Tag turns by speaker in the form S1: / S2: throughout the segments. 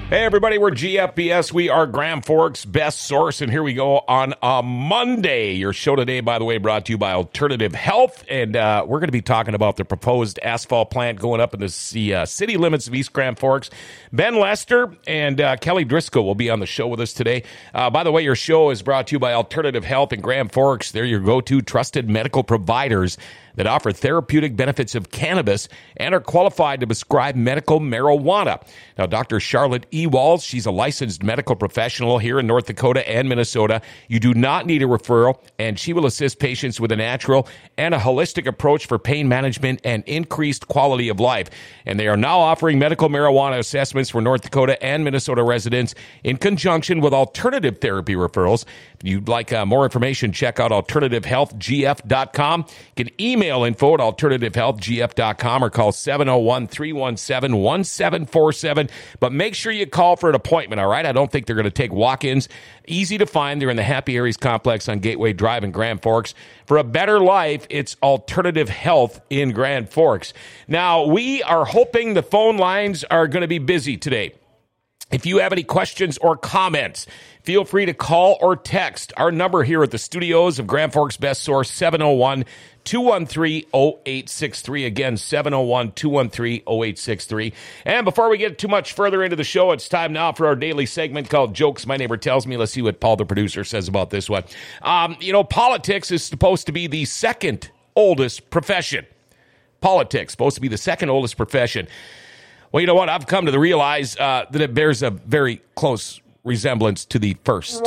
S1: Hey, everybody, we're GFBS. We are Grand Forks' best source, and here we go on a Monday. Your show today, by the way, brought to you by Alternative Health, and we're going to be talking about the proposed asphalt plant going up in the city limits of East Grand Forks. Ben Lester and Kelly Driscoll will be on the show with us today. By the way, your show is brought to you by Alternative Health in Grand Forks. They're your go-to trusted medical providers that offer therapeutic benefits of cannabis and are qualified to prescribe medical marijuana. Now, Dr. Charlotte E. Walls, she's a licensed medical professional here in North Dakota and Minnesota. You do not need a referral, and she will assist patients with a natural and a holistic approach for pain management and increased quality of life. And they are now offering medical marijuana assessments for North Dakota and Minnesota residents in conjunction with alternative therapy referrals. If you'd like more information, check out alternativehealthgf.com. You can email info@alternativehealthgf.com or call 701-317-1747. But make sure you call for an appointment, all right? I don't think they're going to take walk-ins. Easy to find. They're in the Happy Aries Complex on Gateway Drive in Grand Forks. For a better life, it's Alternative Health in Grand Forks. Now, we are hoping the phone lines are going to be busy today. If you have any questions or comments, feel free to call or text. Our number here at the studios of Grand Forks Best Source, 701-213-0863. Again, 701-213-0863. And before we get too much further into the show, it's time now for our daily segment called Jokes My Neighbor Tells Me. Let's see what Paul, the producer, says about this one. Politics is supposed to be the second oldest profession. Politics, supposed to be the second oldest profession. Well, you know what? I've come to realize that it bears a very close resemblance to the first.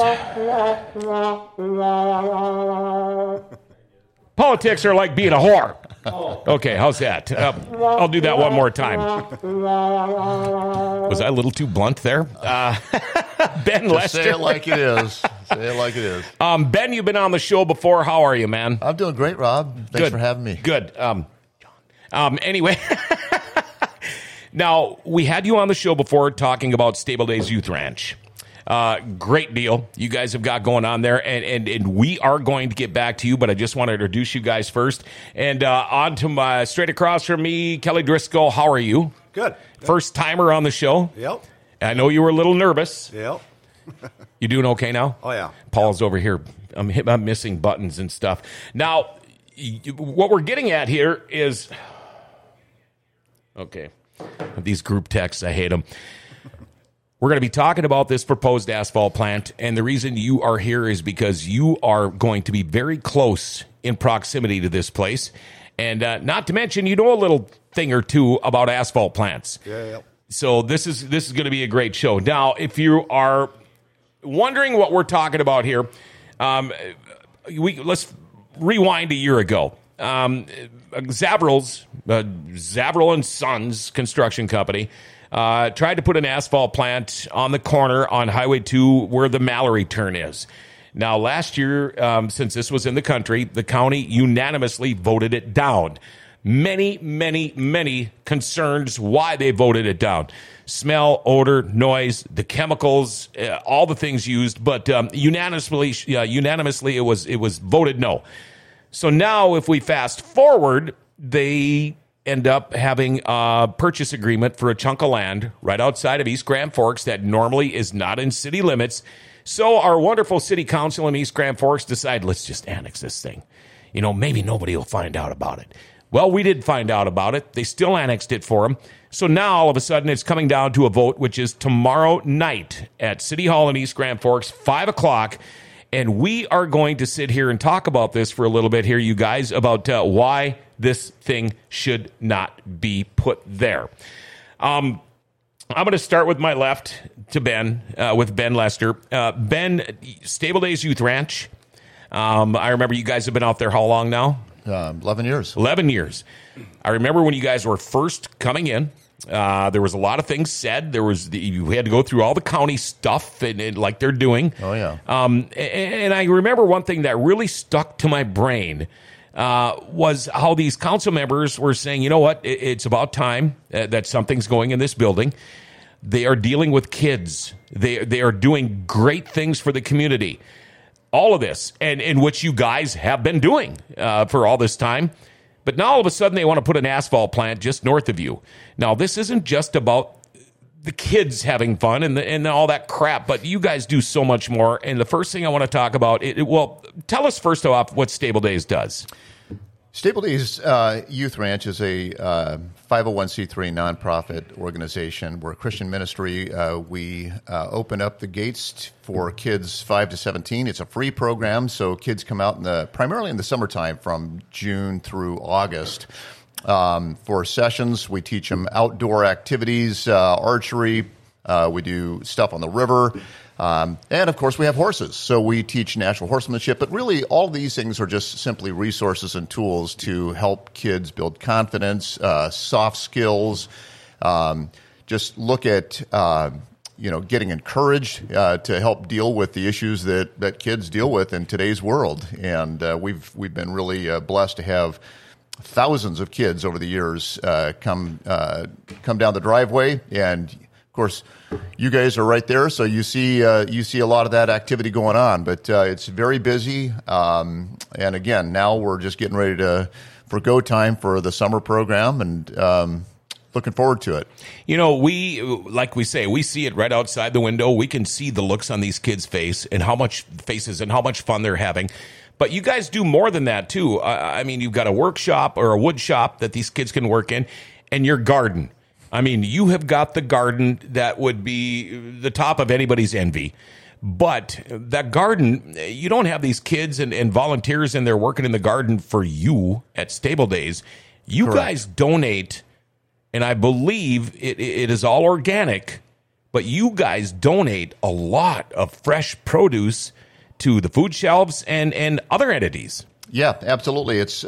S1: Politics are like being a whore. Okay, how's that? I'll do that one more time. Was I a little too blunt there? Ben Lester.
S2: Say it like it is. Say it like it is.
S1: Ben, you've been on the show before. How are you, man?
S2: I'm doing great, Rob. Thanks for having me.
S1: Good. Anyway. Now, we had you on the show before talking about Stable Days Youth Ranch. Great deal you guys have got going on there, and we are going to get back to you, but I just want to introduce you guys first. And on to my straight across from me, Kelly Driscoll. How are you?
S3: Good.
S1: First timer on the show.
S3: Yep.
S1: I know you were a little nervous.
S3: Yep.
S1: You doing okay now?
S3: Oh, yeah.
S1: Paul's over here. I'm missing buttons and stuff. Now, what we're getting at here is... Okay. These group texts, I hate them. We're going to be talking about this proposed asphalt plant, and the reason you are here is because you are going to be very close in proximity to this place, and not to mention you know a little thing or two about asphalt plants.
S3: Yeah.
S1: So this is going to be a great show. Now, if you are wondering what we're talking about here, let's rewind a year ago. Zavril and Sons Construction Company tried to put an asphalt plant on the corner on Highway 2 where the Mallory turn is. Now, last year, since this was in the country, the county unanimously voted it down. Many concerns why they voted it down. Smell, odor, noise, the chemicals, all the things used, but unanimously it was voted no. So now, if we fast forward, they end up having a purchase agreement for a chunk of land right outside of East Grand Forks that normally is not in city limits. So our wonderful city council in East Grand Forks decide, let's just annex this thing. Maybe nobody will find out about it. Well, we did find out about it. They still annexed it for them. So now, all of a sudden, it's coming down to a vote, which is tomorrow night at City Hall in East Grand Forks, 5 o'clock. And we are going to sit here and talk about this for a little bit here, you guys, about why this thing should not be put there. I'm going to start with my left to Ben, with Ben Lester. Ben, Stable Days Youth Ranch. I remember you guys have been out there how long now?
S2: 11 years.
S1: 11 years. I remember when you guys were first coming in. There was a lot of things said. You had to go through all the county stuff and like they're doing.
S2: Oh, yeah.
S1: And I remember one thing that really stuck to my brain was how these council members were saying, you know what, it's about time that something's going in this building. They are dealing with kids. They are doing great things for the community. All of this, and in which you guys have been doing for all this time. But now all of a sudden they want to put an asphalt plant just north of you. Now, this isn't just about the kids having fun and all that crap, but you guys do so much more. And the first thing I want to talk about, tell us first off what Stable Days does.
S2: Stable Days Youth Ranch is a 501c3 nonprofit organization. We're a Christian ministry. We open up the gates for kids 5 to 17. It's a free program, so kids come out primarily in the summertime from June through August. For sessions, we teach them outdoor activities, archery. We do stuff on the river. And, of course, we have horses. So we teach natural horsemanship. But really, all these things are just simply resources and tools to help kids build confidence, soft skills, just look at getting encouraged to help deal with the issues that kids deal with in today's world. And we've been really blessed to have thousands of kids over the years come down the driveway. And of course, you guys are right there, so you see a lot of that activity going on. But it's very busy, and again, now we're just getting ready for go time for the summer program, and looking forward to it.
S1: We see it right outside the window. We can see the looks on these kids' faces and how much fun they're having. But you guys do more than that too. You've got a workshop or a wood shop that these kids can work in, and your garden. You have got the garden that would be the top of anybody's envy. But that garden, you don't have these kids and volunteers in there working in the garden for you at Stable Days. You
S2: Correct.
S1: guys donate, and I believe it is all organic, but you guys donate a lot of fresh produce to the food shelves and other entities.
S2: Yeah, absolutely. It's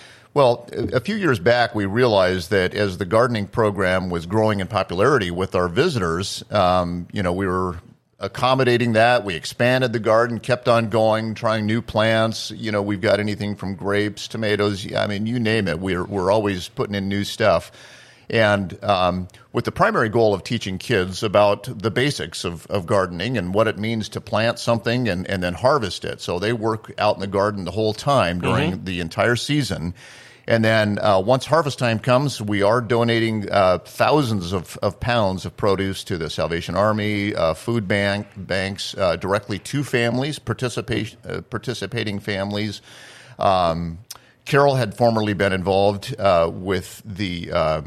S2: a few years back, we realized that as the gardening program was growing in popularity with our visitors, we were accommodating that. We expanded the garden, kept on going, trying new plants. We've got anything from grapes, tomatoes. You name it. We're always putting in new stuff. And with the primary goal of teaching kids about the basics of gardening and what it means to plant something and then harvest it. So they work out in the garden the whole time during the entire season. And then once harvest time comes, we are donating thousands of pounds of produce to the Salvation Army, food banks, directly to families, participating families. Carol had formerly been involved with the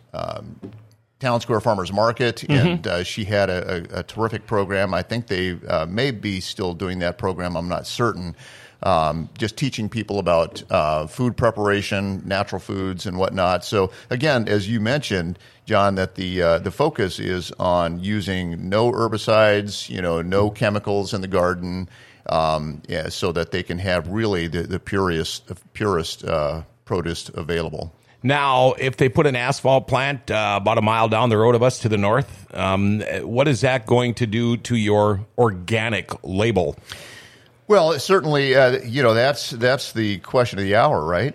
S2: Town Square Farmers Market, and she had a terrific program. I think they may be still doing that program. I'm not certain. Just teaching people about food preparation, natural foods, and whatnot. So again, as you mentioned, John, that the focus is on using no herbicides, no chemicals in the garden, so that they can have really the purest produce available.
S1: Now, if they put an asphalt plant about a mile down the road of us to the north, what is that going to do to your organic label?
S2: Well, certainly, that's the question of the hour, right?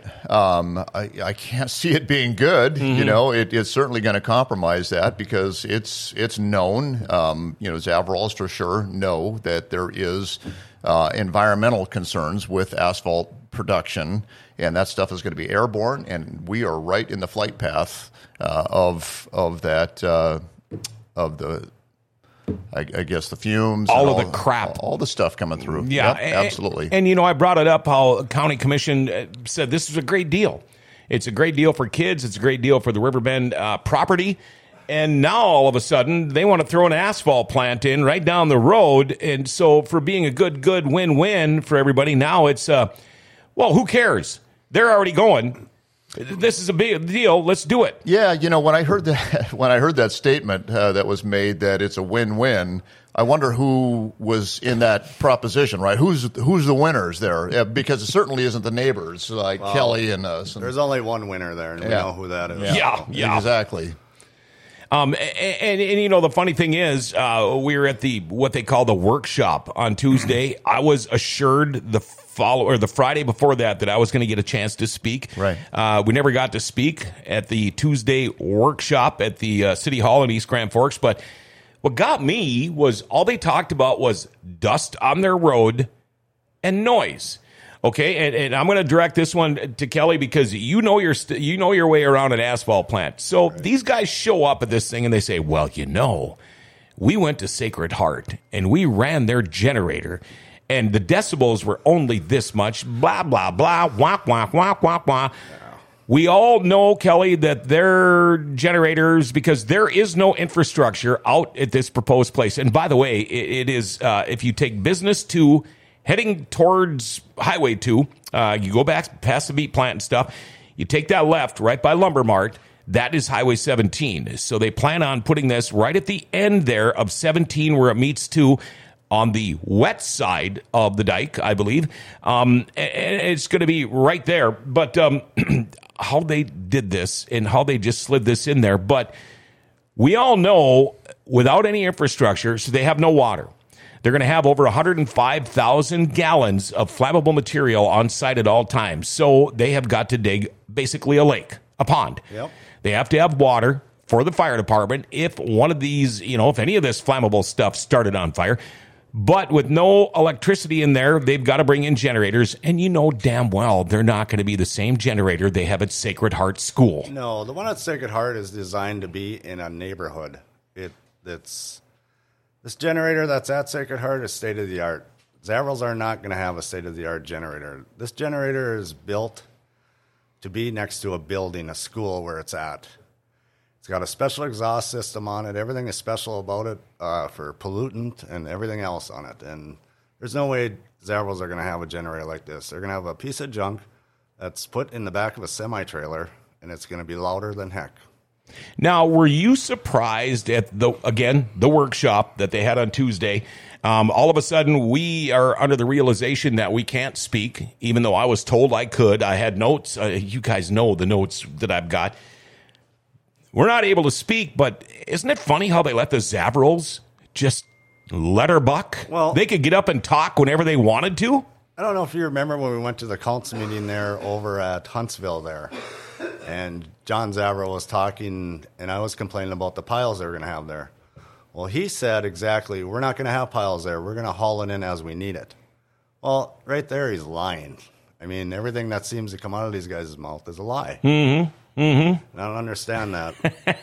S2: I can't see it being good. It's certainly going to compromise that because it's known. Zavarals for sure know that there is environmental concerns with asphalt production, and that stuff is going to be airborne, and we are right in the flight path of the fumes,
S1: all of the crap,
S2: all the stuff coming through.
S1: Yeah,
S2: yep, absolutely.
S1: And I brought it up how County Commission said this is a great deal. It's a great deal for kids. It's a great deal for the Riverbend property. And now all of a sudden they want to throw an asphalt plant in right down the road. And so for being a good win-win for everybody, now it's who cares? They're already going. This is a big deal. Let's do it.
S2: Yeah, when I heard that statement that was made that it's a win-win, I wonder who was in that proposition, right? Who's the winners there? Because it certainly isn't the neighbors like Kelly and us.
S3: There's only one winner there, and we know who that is.
S1: Yeah.
S2: Exactly.
S1: And the funny thing is, we were at what they call the workshop on Tuesday. I was assured the Friday before that I was going to get a chance to speak.
S2: Right.
S1: We never got to speak at the Tuesday workshop at the City Hall in East Grand Forks. But what got me was all they talked about was dust on their road and noise. Okay, and I'm going to direct this one to Kelly because you know your way around an asphalt plant. So these guys show up at this thing and they say, well, we went to Sacred Heart and we ran their generator and the decibels were only this much, blah, blah, blah, wah, wah, wah, wah, wah. We all know, Kelly, that their generators, because there is no infrastructure out at this proposed place. And by the way, it is, if you take Business 2 heading towards Highway 2, you go back past the meat plant and stuff, you take that left right by Lumber Mart, that is Highway 17. So they plan on putting this right at the end there of 17 where it meets 2 on the wet side of the dike, I believe. And it's going to be right there. But how they did this and how they just slid this in there. But we all know without any infrastructure, so they have no water. They're going to have over 105,000 gallons of flammable material on site at all times. So they have got to dig basically a lake, a pond.
S3: Yep.
S1: They have to have water for the fire department if one of these, if any of this flammable stuff started on fire. But with no electricity in there, they've got to bring in generators. And you know damn well they're not going to be the same generator they have at Sacred Heart School.
S3: No, the one at Sacred Heart is designed to be in a neighborhood. This generator that's at Sacred Heart is state-of-the-art. Zavrels are not going to have a state-of-the-art generator. This generator is built to be next to a building, a school where it's at. It's got a special exhaust system on it. Everything is special about it for pollutant and everything else on it. And there's no way Zavrels are going to have a generator like this. They're going to have a piece of junk that's put in the back of a semi-trailer, and it's going to be louder than heck.
S1: Now, were you surprised at the workshop that they had on Tuesday? All of a sudden, we are under the realization that we can't speak, even though I was told I could. I had notes. You guys know the notes that I've got. We're not able to speak, but isn't it funny how they let the Zavrels just let her buck? Well, they could get up and talk whenever they wanted to.
S3: I don't know if you remember when we went to the council meeting there over at Huntsville there. And John Zavrel was talking, and I was complaining about the piles they were going to have there. Well, he said exactly, we're not going to have piles there. We're going to haul it in as we need it. Well, right there, he's lying. I mean, everything that seems to come out of these guys' mouth is a lie. Mm-hmm. Mm-hmm. I don't understand that.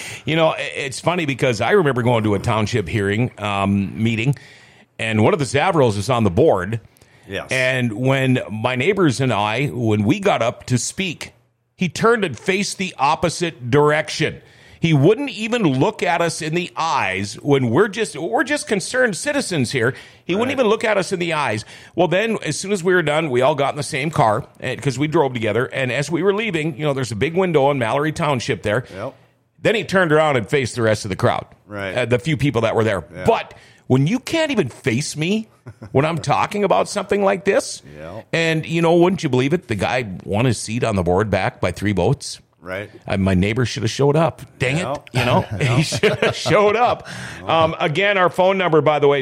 S1: It's funny because I remember going to a township hearing meeting, and one of the Zavrels is on the board.
S3: Yes.
S1: And when my neighbors and I, when we got up to speak, he turned and faced the opposite direction. He wouldn't even look at us in the eyes when we're just concerned citizens here. He wouldn't even look at us in the eyes. Well, then, as soon as we were done, we all got in the same car because we drove together. And as we were leaving, there's a big window in Mallory Township there.
S3: Yep.
S1: Then he turned around and faced the rest of the crowd,
S3: right?
S1: The few people that were there. Yeah. But when you can't even face me when I'm talking about something like this, and wouldn't you believe it? The guy won his seat on the board back by 3 votes.
S3: Right.
S1: My neighbor should have showed up. Dang it. He should have showed up. Again, our phone number, by the way,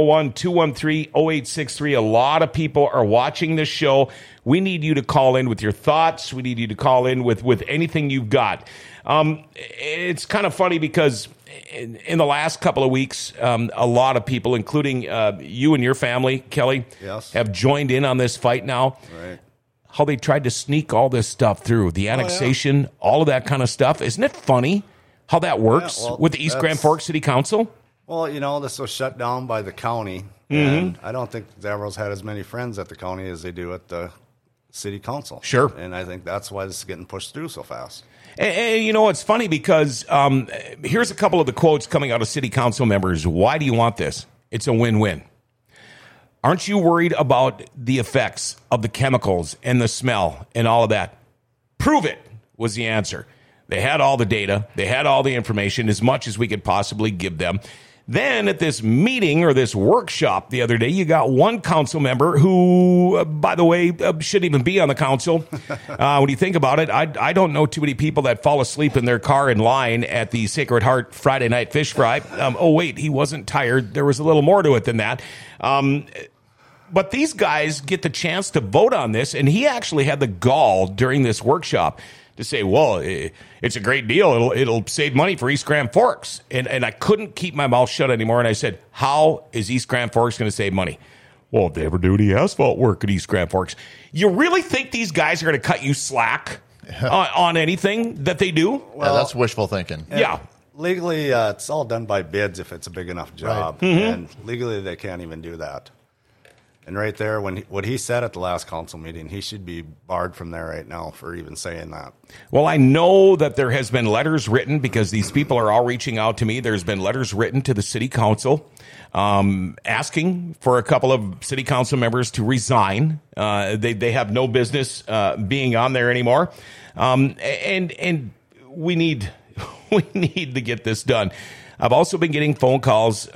S1: 701-213-0863. A lot of people are watching this show. We need you to call in with your thoughts. We need you to call in with anything you've got. It's kind of funny because in the last couple of weeks, a lot of people, including you and your family, Kelly, have joined in on this fight now.
S3: Right.
S1: How they tried to sneak all this stuff through, the annexation, all of that kind of stuff. Isn't it funny how that works with the East Grand Forks City Council?
S3: Well, this was shut down by the county, and I don't think Zavrels had as many friends at the county as they do at the city council.
S1: Sure.
S3: And I think that's why this is getting pushed through so fast.
S1: And it's funny because here's a couple of the quotes coming out of city council members. Why do you want this? It's a win-win. Aren't you worried about the effects of the chemicals and the smell and all of that? Prove it was the answer. They had all the data. They had all the information, as much as we could possibly give them. Then at this meeting or this workshop the other day, you got one council member who, by the way, shouldn't even be on the council. When you think about it, I don't know too many people that fall asleep in their car in line at the Sacred Heart Friday night fish fry. Oh, wait, he wasn't tired. There was a little more to it than that. But these guys get the chance to vote on this, and he actually had the gall during this workshop to say, well, it's a great deal. It'll save money for East Grand Forks. And I couldn't keep my mouth shut anymore. And I said, how is East Grand Forks going to save money? Well, if they ever do any asphalt work at East Grand Forks, you really think these guys are going to cut you slack on anything that they do?
S2: Well, that's wishful thinking.
S1: Yeah.
S3: Legally, it's all done by bids if it's a big enough job.
S2: Right.
S3: And legally, they can't even do that. And right there, what he said at the last council meeting, he should be barred from there right now for even saying that.
S1: Well, I know that there has been letters written because these people are all reaching out to me. There's been letters written to the city council asking for a couple of city council members to resign. They have no business being on there anymore. And we need to get this done. I've also been getting phone calls,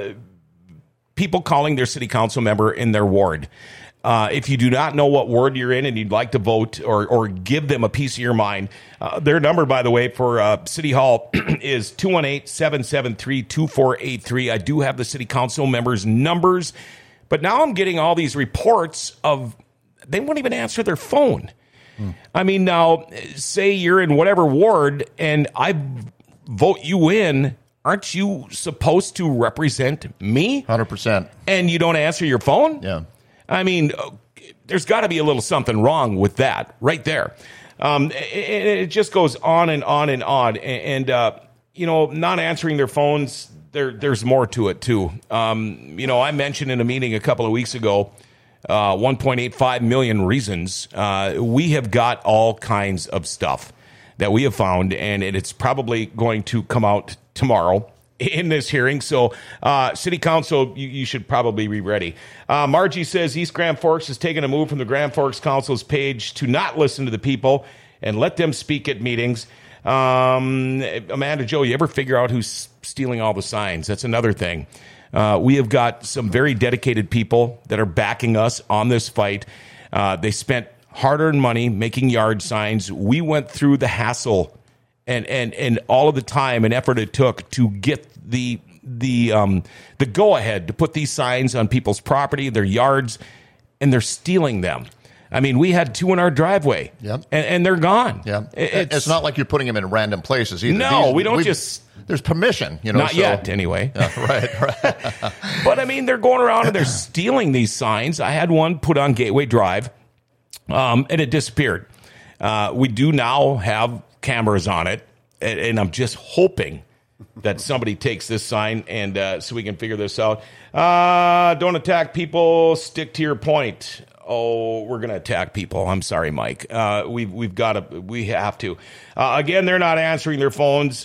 S1: people calling their city council member in their ward. If you do not know what ward you're in and you'd like to vote or give them a piece of your mind, their number, by the way, for City Hall is 218-773-2483. I do have the city council members' numbers, but now I'm getting all these reports of they won't even answer their phone. I mean, now, say you're in whatever ward and I vote you in, aren't you supposed to represent me?
S2: 100%.
S1: And you don't answer your phone?
S2: Yeah.
S1: I mean, there's got to be a little something wrong with that right there. It just goes on and on and on. And not answering their phones, there's more to it, too. I mentioned in a meeting a couple of weeks ago, 1.85 million reasons. We have got all kinds of stuff that we have found, and it's probably going to come out tomorrow in this hearing. So, City Council, you should probably be ready. Margie says East Grand Forks has taken a move from the Grand Forks Council's page to not listen to the people and let them speak at meetings. Amanda, Joe, you ever figure out who's stealing all the signs? That's another thing. We have got some very dedicated people that are backing us on this fight. They spent hard-earned money making yard signs. We went through the hassle and all of the time and effort it took to get the go-ahead to put these signs on people's property, their yards, and they're stealing them. I mean, we had two in our driveway,
S2: Yep.
S1: and they're gone.
S2: Yeah, it's not like you're putting them in random places either.
S1: No, we don't just...
S2: There's permission,
S1: Not yet, anyway.
S2: Right.
S1: But, I mean, they're going around and they're stealing these signs. I had one put on Gateway Drive, and it disappeared. We do now have cameras on it, and I'm just hoping that somebody takes this sign and so we can figure this out. Don't attack people. Stick to your point. Oh, we're going to attack people. I'm sorry, Mike. We have to. Again, they're not answering their phones.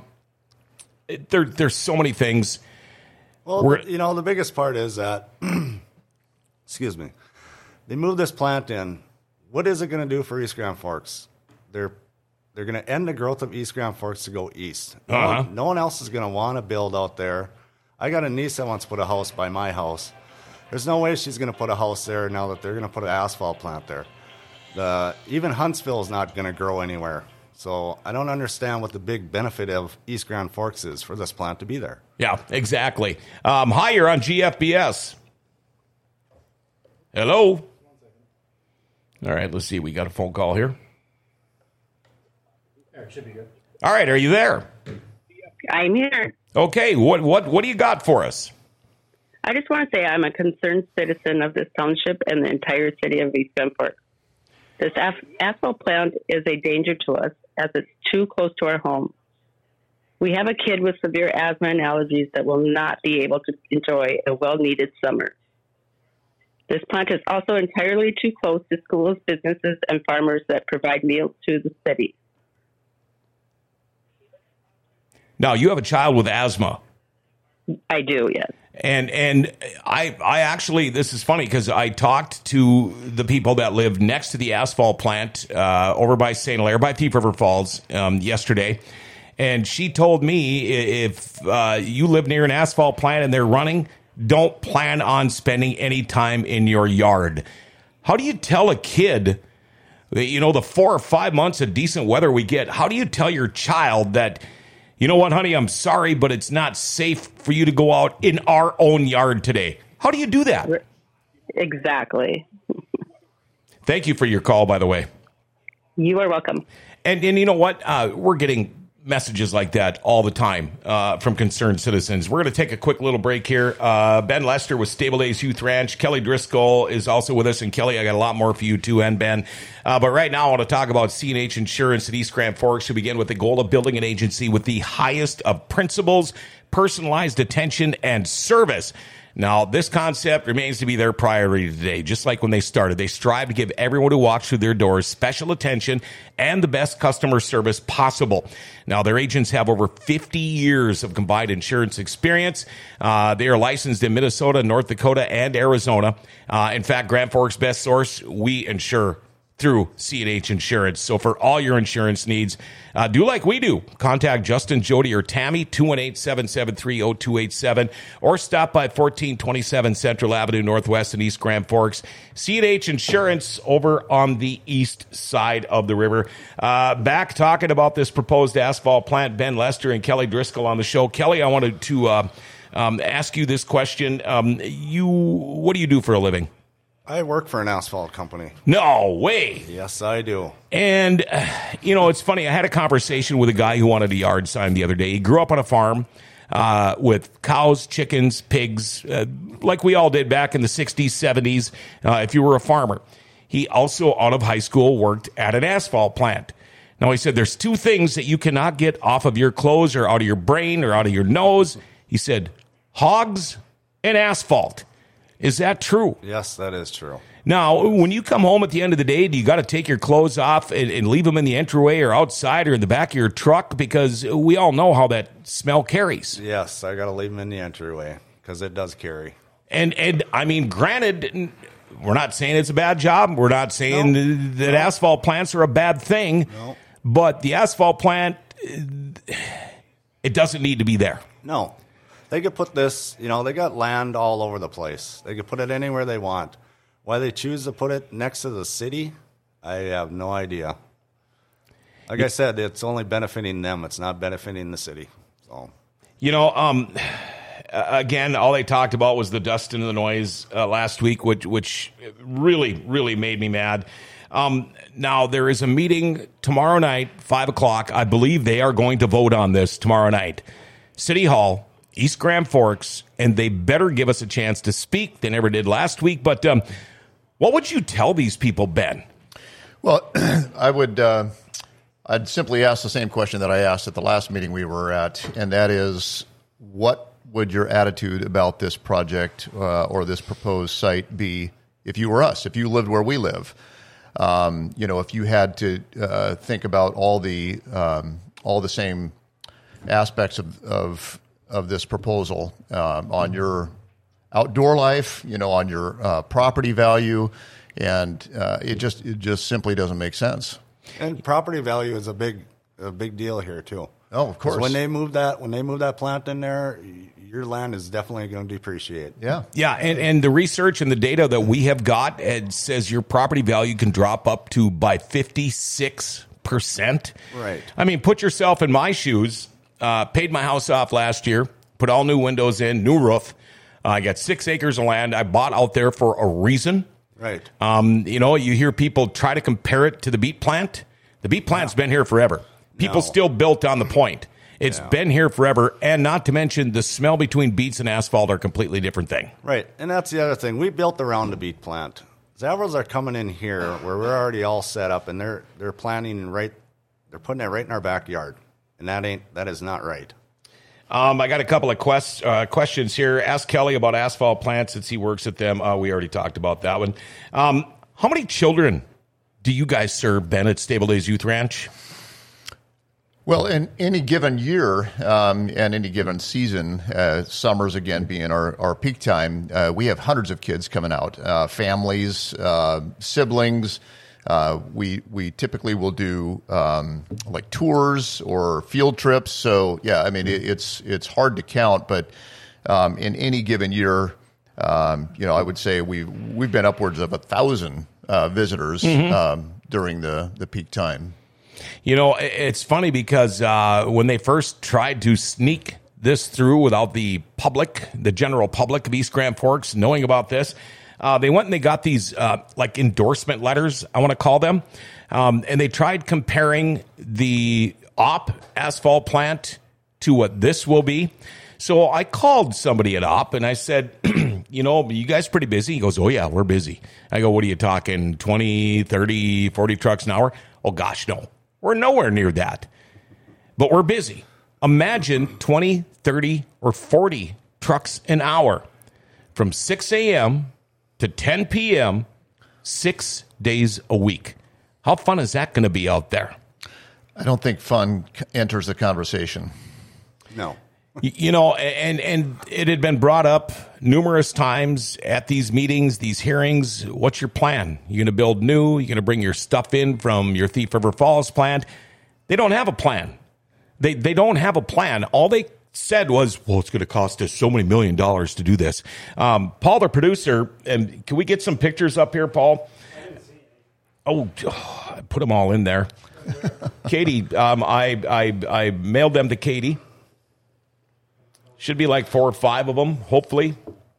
S1: There's so many things.
S3: Well, the biggest part is that, excuse me, they moved this plant in. What is it going to do for East Grand Forks? They're going to end the growth of East Grand Forks to go east. No one else is going to want to build out there. I got a niece that wants to put a house by my house. There's no way she's going to put a house there now that they're going to put an asphalt plant there. Even Huntsville is not going to grow anywhere. So I don't understand what the big benefit of East Grand Forks is for this plant to be there.
S1: Yeah, exactly. Hi, you're on GFBS. Hello? All right, let's see. We got a phone call here.
S4: It should be good.
S1: All right, are you there?
S5: I'm here.
S1: Okay, what do you got for us?
S5: I just want to say I'm a concerned citizen of this township and the entire city of East Grand Forks. This asphalt plant is a danger to us as it's too close to our home. We have a kid with severe asthma and allergies that will not be able to enjoy a well-needed summer. This plant is also entirely too close to schools, businesses, and farmers that provide meals to the city.
S1: Now, you have a child with asthma.
S5: I do, yes.
S1: And I actually, this is funny because I talked to the people that live next to the asphalt plant over by St. Hilaire, by Thief River Falls yesterday. And she told me if you live near an asphalt plant and they're running, don't plan on spending any time in your yard. How do you tell a kid, the 4 or 5 months of decent weather we get, how do you tell your child that, you know what, honey, I'm sorry, but it's not safe for you to go out in our own yard today? How do you do that?
S5: Exactly.
S1: Thank you for your call, by the way.
S5: You are welcome.
S1: And you know what? We're getting messages like that all the time from concerned citizens. We're going to take a quick little break here. Ben Lester with Stable Days Youth Ranch. Kelly Driscoll is also with us. And Kelly, I got a lot more for you too, and Ben. But right now I want to talk about C&H Insurance at East Grand Forks, who begin with the goal of building an agency with the highest of principles, personalized attention, and service. Now, this concept remains to be their priority today. Just like when they started, they strive to give everyone who walks through their doors special attention and the best customer service possible. Now, their agents have over 50 years of combined insurance experience. They are licensed in Minnesota, North Dakota, and Arizona. In fact, Grand Forks' best source, we insure through C&H Insurance. So for all your insurance needs, do like we do. Contact Justin, Jody, or Tammy, 218-773-0287, or stop by 1427 Central Avenue Northwest in East Grand Forks. C&H Insurance over on the east side of the river. Back talking about this proposed asphalt plant, Ben Lester and Kelly Driscoll on the show. Kelly, I wanted to ask you this question. What do you do for a living?
S3: I work for an asphalt company.
S1: No way.
S3: Yes, I do.
S1: And, it's funny. I had a conversation with a guy who wanted a yard sign the other day. He grew up on a farm with cows, chickens, pigs, like we all did back in the 60s, 70s, if you were a farmer. He also, out of high school, worked at an asphalt plant. Now, he said there's two things that you cannot get off of your clothes or out of your brain or out of your nose. He said, hogs and asphalt. Is that true?
S3: Yes, that is true.
S1: Now, when you come home at the end of the day, do you got to take your clothes off and leave them in the entryway or outside or in the back of your truck? Because we all know how that smell carries.
S3: Yes, I got to leave them in the entryway because it does carry.
S1: And I mean, granted, we're not saying it's a bad job. We're not saying that asphalt plants are a bad thing.
S3: No.
S1: But the asphalt plant, it doesn't need to be there.
S3: No. They could put this, they got land all over the place. They could put it anywhere they want. Why they choose to put it next to the city, I have no idea. Like I said, it's only benefiting them. It's not benefiting the city. So,
S1: again, all they talked about was the dust and the noise last week, which really, really made me mad. Now, there is a meeting tomorrow night, 5 o'clock. I believe they are going to vote on this tomorrow night. City Hall, East Grand Forks, and they better give us a chance to speak. They never did last week. But what would you tell these people, Ben?
S2: Well, I'd simply ask the same question that I asked at the last meeting we were at, and that is, what would your attitude about this project or this proposed site be if you were us, if you lived where we live? If you had to think about all the same aspects of this proposal on your outdoor life, on your property value, and it just simply doesn't make sense.
S3: And property value is a big deal here too.
S2: Oh, of course.
S3: When they move that plant in there, your land is definitely going to depreciate.
S2: Yeah.
S1: Yeah, and the research and the data that we have got, it says your property value can drop up to by 56%.
S3: Right.
S1: I mean, put yourself in my shoes. Paid my house off last year, put all new windows in, new roof. I got 6 acres of land I bought out there for a reason.
S3: Right.
S1: You hear people try to compare it to the beet plant. The beet plant's been here forever. People still built on the point. It's been here forever, and not to mention the smell between beets and asphalt are a completely different thing.
S3: Right, and that's the other thing. We built around the beet plant. Zavrils are coming in here where we're already all set up, and they're planning they're putting it right in our backyard. And that is not right.
S1: I got a couple of questions here. Ask Kelly about asphalt plants since he works at them. We already talked about that one. How many children do you guys serve, Ben, at Stable Days Youth Ranch?
S2: Well, in any given year and any given season, summers again being our peak time, we have hundreds of kids coming out, families, siblings. We typically will do like tours or field trips. So yeah, I mean it's hard to count, but in any given year, I would say we've been upwards of 1,000 visitors during the peak time.
S1: It's funny because when they first tried to sneak this through without the general public of East Grand Forks knowing about this, they went and they got these like endorsement letters, I want to call them, and they tried comparing the op asphalt plant to what this will be. So I called somebody at op and I said, you guys pretty busy? He goes, oh yeah, we're busy. I go, what are you talking, 20, 30, 40 trucks an hour? Oh gosh, no, we're nowhere near that, but we're busy. Imagine 20, 30, or 40 trucks an hour from 6 a.m. to 10 p.m., 6 days a week. How fun is that going to be out there?
S2: I don't think fun enters the conversation.
S3: No.
S1: And it had been brought up numerous times at these meetings, these hearings. What's your plan? You're going to build new? You're going to bring your stuff in from your Thief River Falls plant? They don't have a plan. They don't have a plan. All they said was, well, it's going to cost us so many $1 million to do this. Paul, the producer, and can we get some pictures up here, Paul? Oh, I put them all in there. Katie, I mailed them to Katie. Should be like 4 or 5 of them, hopefully.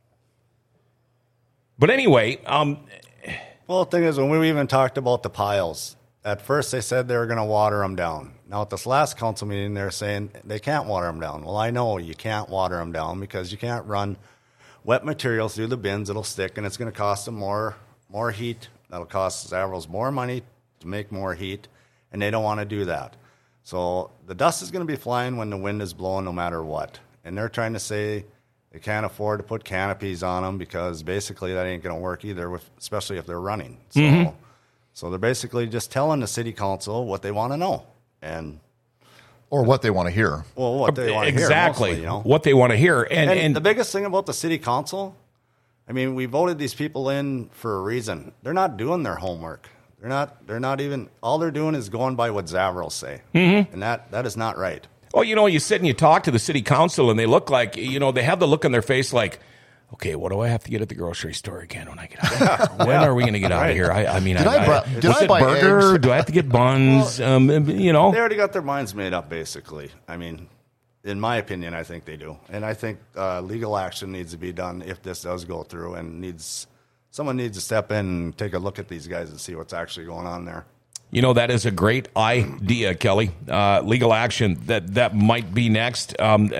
S1: But anyway,
S3: well, the thing is, when we even talked about the piles, at first they said they were going to water them down. Now, at this last council meeting, they're saying they can't water them down. Well, I know you can't water them down because you can't run wet materials through the bins. It'll stick, and it's going to cost them more heat. That'll cost Zavrel's more money to make more heat, and they don't want to do that. So the dust is going to be flying when the wind is blowing no matter what. And they're trying to say they can't afford to put canopies on them because basically that ain't going to work either, especially if they're running. So they're basically just telling the city council what they want to know.
S2: Or what they want to hear.
S3: Well, what they want to hear.
S1: Exactly.
S3: Mostly,
S1: what they want to hear.
S3: And the biggest thing about the city council, I mean, we voted these people in for a reason. They're not doing their homework. They're not even, all they're doing is going by what Zavrel say. Mm-hmm. And that is not right.
S1: Well, you sit and you talk to the city council and they look like, they have the look on their face like, okay, what do I have to get at the grocery store again when I get out of here? When are we going to get out of here? I mean,
S2: did I buy
S1: burger?
S2: eggs?
S1: Do I have to get buns?
S3: They already got their minds made up, basically. I mean, in my opinion, I think they do. And I think legal action needs to be done if this does go through, and someone needs to step in and take a look at these guys and see what's actually going on there.
S1: That is a great idea, Kelly. Legal action, that might be next.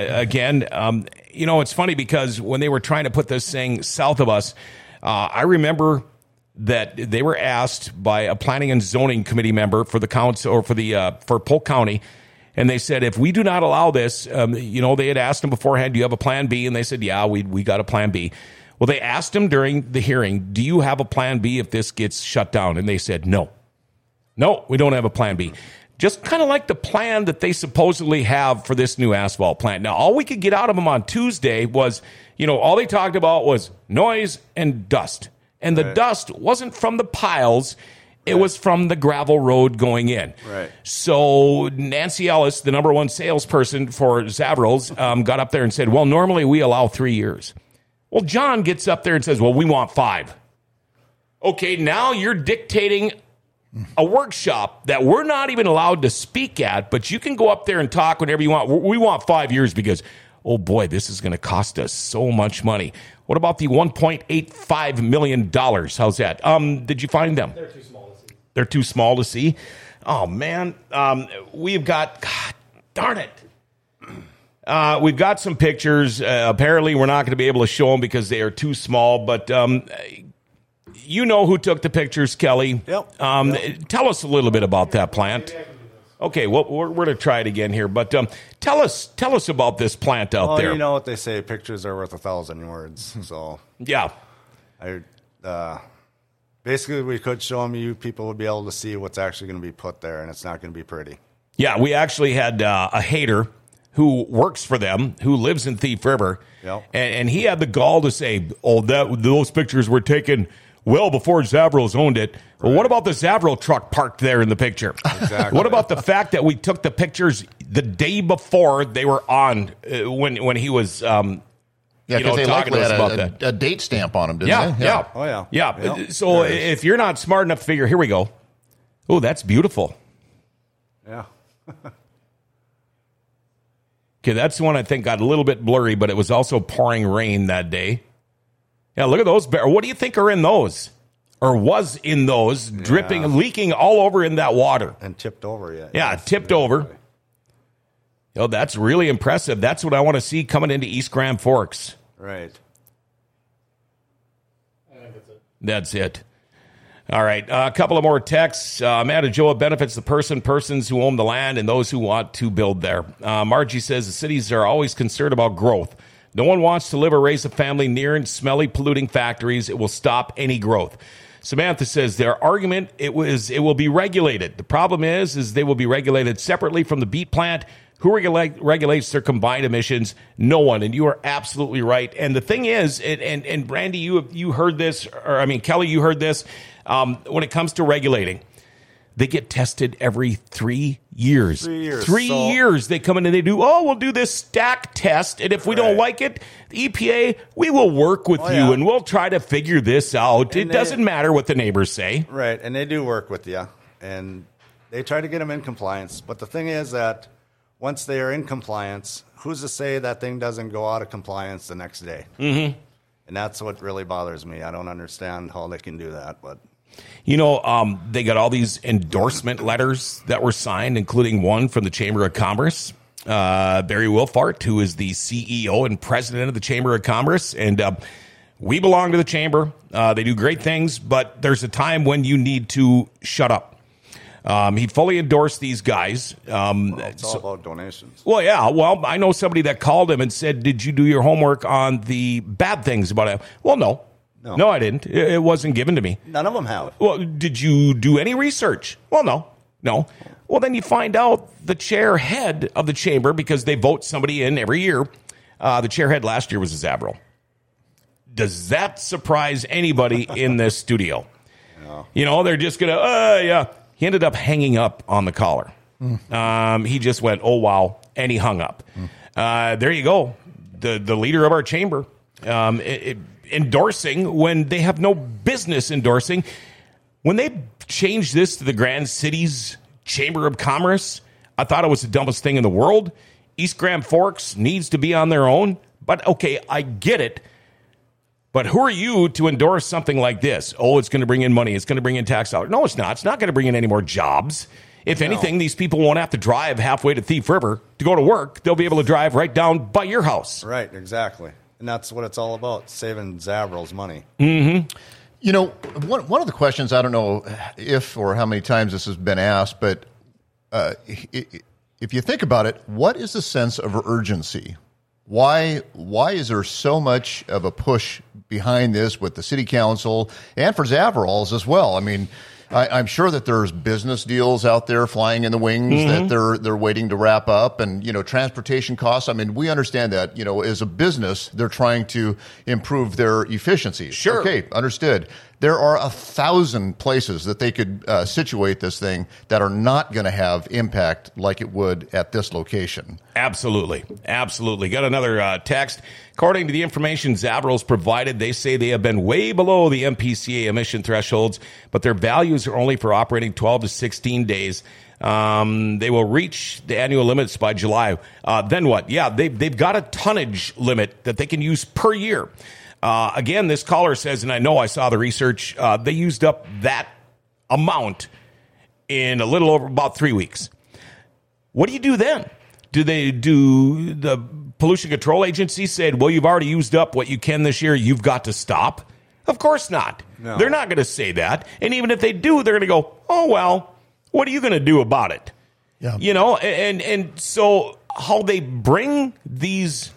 S1: It's funny because when they were trying to put this thing south of us, I remember that they were asked by a planning and zoning committee member for the council or for Polk County, and they said, if we do not allow this, they had asked them beforehand, do you have a plan B? And they said, yeah, we got a plan B. Well, they asked them during the hearing, do you have a plan B if this gets shut down? And they said, no. No, we don't have a plan B. Just kind of like the plan that they supposedly have for this new asphalt plant. Now, all we could get out of them on Tuesday was, all they talked about was noise and dust. And the dust wasn't from the piles. It was from the gravel road going in.
S3: Right.
S1: So Nancy Ellis, the number one salesperson for Zavrel's, got up there and said, well, normally we allow 3 years. Well, John gets up there and says, well, we want 5. Okay, now you're dictating a workshop that we're not even allowed to speak at, but you can go up there and talk whenever you want. We want 5 years because, oh boy, this is going to cost us so much money. What about the $1.85 million? How's that? Did you find them?
S4: They're too small to see.
S1: They're too small to see? Oh, man. We've got, God darn it. We've got some pictures. Apparently, we're not going to be able to show them because they are too small, but you know who took the pictures, Kelly.
S3: Yep.
S1: Tell us a little bit about that plant. Okay, well, we're going to try it again here, but tell us about this plant out there.
S3: You know what they say, pictures are worth 1,000 words. So
S1: yeah,
S3: basically we could show them, you people would be able to see what's actually going to be put there, and it's not going to be pretty.
S1: Yeah, we actually had a hater who works for them, who lives in Thief River, and he had the gall to say, those pictures were taken well before Zavrel's owned it. Well, what about the Zavrel truck parked there in the picture?
S3: Exactly.
S1: What about the fact that we took the pictures the day before they were on when he was
S2: because they likely had a date stamp on them, didn't they?
S1: Yeah.
S3: Oh, yeah.
S1: So if you're not smart enough to figure, here we go. Oh, that's beautiful.
S3: Yeah.
S1: Okay, that's the one I think got a little bit blurry, but it was also pouring rain that day. Yeah, look at those. What do you think are in those? Or was in those, dripping, leaking all over in that water.
S3: And tipped over, yeah.
S1: Yeah, tipped over. Oh, that's really impressive. That's what I want to see coming into East Grand Forks.
S3: Right.
S4: I think that's it.
S1: That's it. All right. A couple of more texts. Amanda Joa benefits the persons who own the land and those who want to build there. Margie says the cities are always concerned about growth. No one wants to live or raise a family near and smelly, polluting factories. It will stop any growth. Samantha says their argument it will be regulated. The problem is they will be regulated separately from the beet plant. Who regulates their combined emissions? No one. And you are absolutely right. And the thing is, and Brandy, you heard this, or I mean, Kelly, you heard this. When it comes to regulating, they get tested every 3 years.
S3: 3 years.
S1: 3 years. They come in and they do, we'll do this stack test. And if we don't like it, the EPA, we will work with you and we'll try to figure this out. And it doesn't matter what the neighbors say.
S3: Right. And they do work with you. And they try to get them in compliance. But the thing is that once they are in compliance, who's to say that thing doesn't go out of compliance the next day? Mm-hmm. And that's what really bothers me. I don't understand how they can do that, but...
S1: You know, they got all these endorsement letters that were signed, including one from the Chamber of Commerce. Barry Wilfart, who is the CEO and president of the Chamber of Commerce. And we belong to the Chamber. They do great things, but there's a time when you need to shut up. He fully endorsed these guys.
S3: It's all about donations.
S1: Well, yeah. Well, I know somebody that called him and said, did you do your homework on the bad things about it? Well, no. No, I didn't. It wasn't given to me.
S3: None of them have.
S1: Well, did you do any research? Well, no. Well, then you find out the chairhead of the chamber, because they vote somebody in every year. The chairhead last year was Zavril. Does that surprise anybody in this studio?
S3: No.
S1: You know, they're just going to, yeah. He ended up hanging up on the collar. He just went, oh, wow, and he hung up. There you go. The leader of our chamber. Endorsing when they have no business endorsing. When they changed this to the Grand Cities Chamber of Commerce, I thought it was the dumbest thing in the world. East Grand Forks needs to be on their own. But, okay, I get it. But who are you to endorse something like this? Oh, it's going to bring in money. It's going to bring in tax dollars. No, it's not. It's not going to bring in any more jobs. If anything, these people won't have to drive halfway to Thief River to go to work. They'll be able to drive right down by your house.
S3: Right, exactly. And that's what it's all about, saving Zavril's money.
S1: Mm-hmm.
S2: You know, one of the questions, I don't know if or how many times this has been asked, but if you think about it, what is the sense of urgency? Why is there so much of a push behind this with the city council and for Zavrils as well? I mean, I'm sure that there's business deals out there flying in the wings that they're waiting to wrap up, and transportation costs. I mean, we understand that as a business they're trying to improve their efficiency.
S1: Sure,
S2: okay, understood. There are 1,000 places that they could situate this thing that are not going to have impact like it would at this location.
S1: Absolutely. Got another text. According to the information Zavrils provided, they say they have been way below the MPCA emission thresholds, but their values are only for operating 12 to 16 days. They will reach the annual limits by July. Then what? Yeah, they've got a tonnage limit that they can use per year. Again, this caller says, and I know I saw the research, they used up that amount in a little over about 3 weeks. What do you do then? Do the Pollution Control Agency said, well, you've already used up what you can this year, you've got to stop? Of course not. No. They're not going to say that. And even if they do, they're going to go, oh, well, what are you going to do about it?
S2: Yeah.
S1: And so how they bring these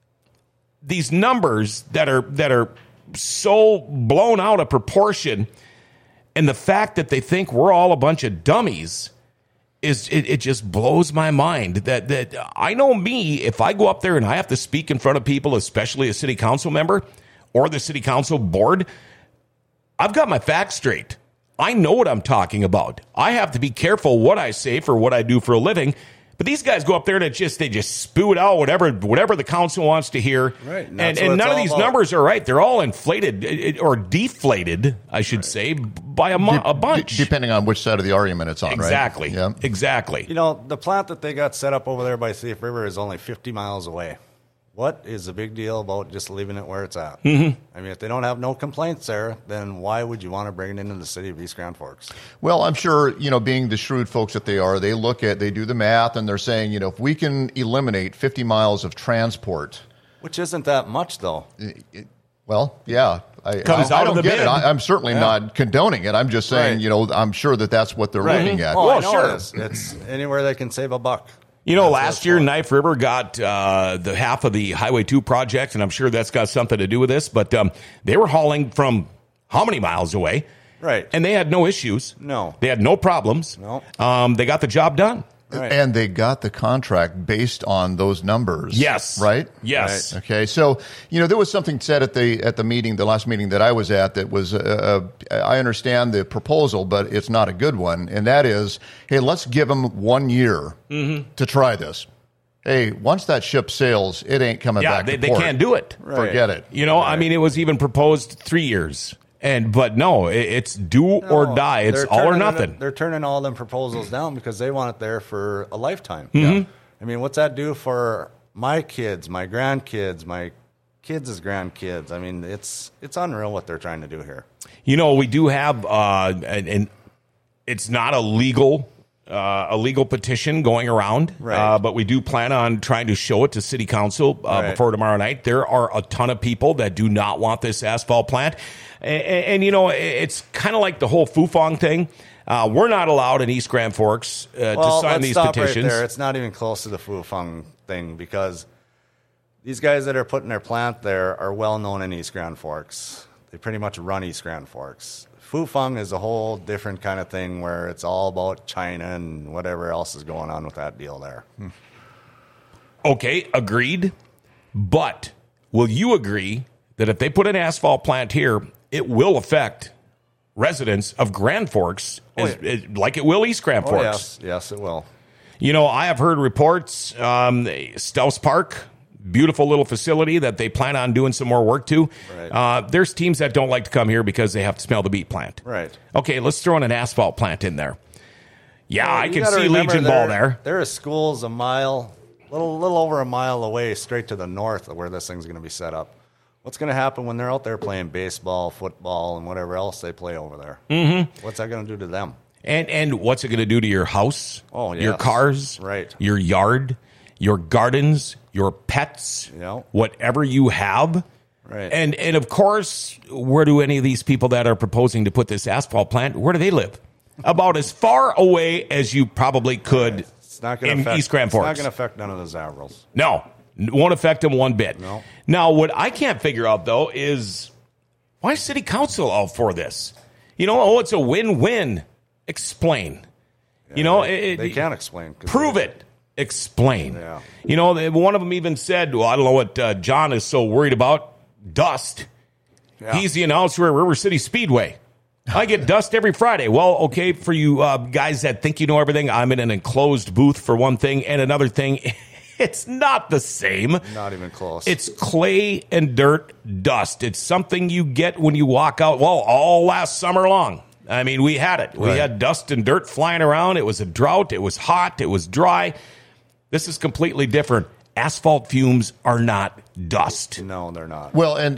S1: numbers that are so blown out of proportion, and the fact that they think we're all a bunch of dummies it just blows my mind. That I know me, if I go up there and I have to speak in front of people, especially a city council member or the city council board, I've got my facts straight. I know what I'm talking about. I have to be careful what I say for what I do for a living. But these guys go up there and they just spew it out, whatever the council wants to hear.
S3: Right.
S1: And none of these numbers are right. They're all inflated or deflated, I should say, by a bunch.
S2: Depending on which side of the argument it's on,
S1: exactly.
S2: Right? Yeah.
S1: Exactly.
S3: The plant that they got set up over there by Thief River is only 50 miles away. what is the big deal about just leaving it where it's at? Mm-hmm. I mean, if they don't have no complaints there, then why would you want to bring it into the city of East Grand Forks?
S2: Well, I'm sure, being the shrewd folks that they are, they do the math, and they're saying, if we can eliminate 50 miles of transport.
S3: Which isn't that much, though.
S2: Well, yeah. I
S1: don't
S2: get it. I'm certainly not condoning it. I'm just saying, I'm sure that's what they're looking at.
S3: Oh,
S1: Well,
S3: I know
S1: sure.
S3: it is. It's anywhere they can save a buck.
S1: Last year, Knife River got the half of the Highway 2 project, and I'm sure that's got something to do with this, but they were hauling from how many miles away?
S3: Right.
S1: And they had no issues.
S3: No.
S1: They had no problems.
S3: No.
S1: They got the job done.
S3: Right.
S2: And they got the contract based on those numbers.
S1: Yes.
S2: Right?
S1: Yes.
S2: Right. Okay. So, there was something said at the meeting, the last meeting that I was at, that was, I understand the proposal, but it's not a good one. And that is, hey, let's give them 1 year to try this. Hey, once that ship sails, it ain't coming back to
S1: they
S2: port.
S1: can't do it.
S3: Right.
S2: Forget it.
S1: I mean, it was even proposed 3 years. But no, it's do or die. It's all or nothing.
S3: They're turning all them proposals down because they want it there for a lifetime.
S1: Mm-hmm.
S3: Yeah. I mean, what's that do for my kids, my grandkids, my kids' grandkids? I mean, it's unreal what they're trying to do here.
S1: We do have, and it's not a legal petition going around,
S3: Right.
S1: But we do plan on trying to show it to City Council
S3: Right.
S1: before tomorrow night. There are a ton of people that do not want this asphalt plant. And it's kind of like the whole Fufang thing. We're not allowed in East Grand Forks to sign these petitions.
S3: Right there. It's not even close to the Fufang thing because these guys that are putting their plant there are well known in East Grand Forks. They pretty much run East Grand Forks. Fufang is a whole different kind of thing where it's all about China and whatever else is going on with that deal there.
S1: Okay, agreed. But will you agree that if they put an asphalt plant here, it will affect residents of Grand Forks like it will East Grand Forks?
S3: Yes, it will.
S1: I have heard reports, Stouse Park, beautiful little facility that they plan on doing some more work to.
S3: Right.
S1: There's teams that don't like to come here because they have to smell the beet plant.
S3: Right.
S1: Okay, let's throw in an asphalt plant in there. Yeah,
S3: Well,
S1: I
S3: you
S1: can
S3: gotta
S1: see
S3: remember
S1: Legion Ball there.
S3: There are schools a little over a mile away, straight to the north of where this thing's going to be set up. What's going to happen when they're out there playing baseball, football, and whatever else they play over there? Mm-hmm. What's that going to do to them?
S1: And what's it going to do to your house?
S3: Oh, yes.
S1: Your cars?
S3: Right.
S1: Your yard? Your gardens? Your pets?
S3: Yeah.
S1: Whatever you have?
S3: Right.
S1: And of course, where do any of these people that are proposing to put this asphalt plant, where do they live? About as far away as you probably could
S3: It's not going
S1: in
S3: to affect
S1: East Grand Forks.
S3: It's not going to affect none of the Zavrals.
S1: No, won't affect them one bit.
S3: No.
S1: Now, what I can't figure out, though, is why is City Council all for this? It's a win-win. Explain.
S3: Yeah, they can't explain.
S1: Prove it. Explain.
S3: Yeah.
S1: One of them even said, well, I don't know what John is so worried about. Dust.
S3: Yeah.
S1: He's the announcer at River City Speedway. I get dust every Friday. Well, okay, for you guys that think you know everything, I'm in an enclosed booth for one thing, and another thing, it's not the same.
S3: Not even close.
S1: It's clay and dirt dust. It's something you get when you walk out, all last summer long. I mean, we had it. We had dust and dirt flying around. It was a drought. It was hot. It was dry. This is completely different. Asphalt fumes are not dust.
S3: No, they're not.
S2: Well, and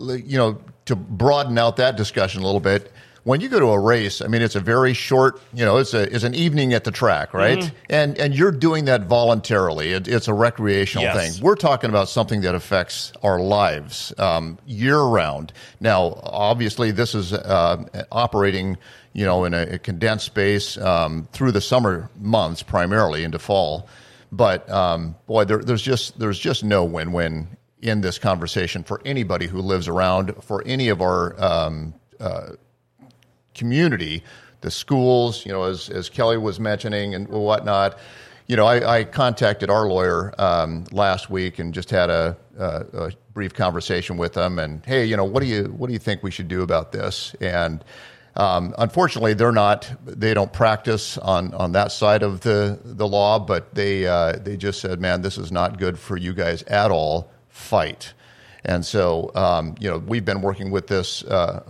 S2: to broaden out that discussion a little bit, when you go to a race, I mean, it's a very short, it's an evening at the track, right? Mm-hmm. And you're doing that voluntarily. It's a recreational thing. We're talking about something that affects our lives year round. Now, obviously, this is operating, in a condensed space through the summer months, primarily into fall. But there's just no win-win in this conversation for anybody who lives around, for any of our community, the schools, as Kelly was mentioning and whatnot. I contacted our lawyer last week and just had a brief conversation with them. And hey, what do you think we should do about this? And unfortunately, they don't practice on that side of the law, but they just said, man, this is not good for you guys at all. Fight. And so, we've been working with this